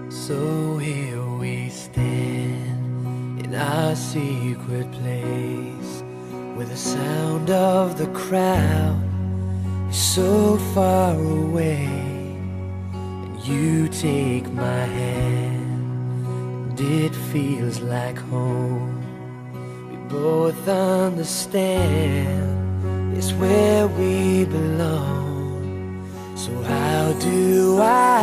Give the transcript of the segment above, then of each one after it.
So here we stand in our secret place, where the sound of the crowd is so far away. And you take my hand, and it feels like home. We both understand it's where we belong. So how do I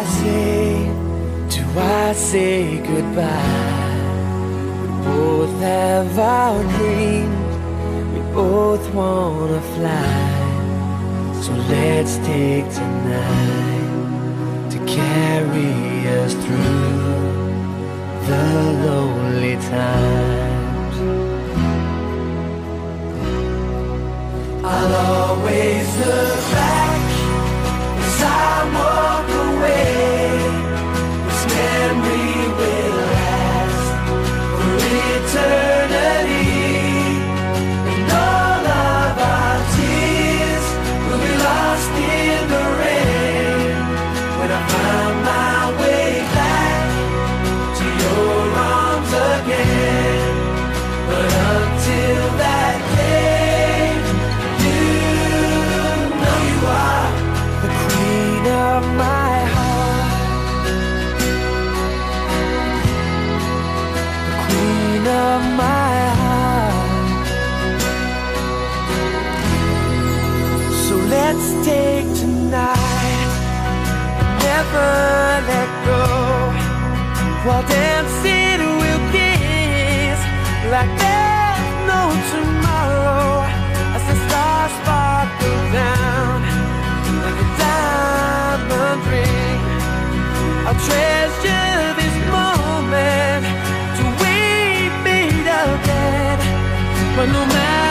say goodbye? We both have our dreams, we both wanna fly. So let's take tonight to carry us through the lonely times. I'll always look back as I walk away. This memory will last for eternity, and all of our tears will be lost in the rain. When I find my way back to your arms again, but until that day, you know you are the queen of my heart, the queen of my heart. So let's take tonight, never let go. While dancing we'll kiss like there's no tomorrow, as the stars sparkle down like a diamond ring. I'll treasure this moment till we meet again. But no matter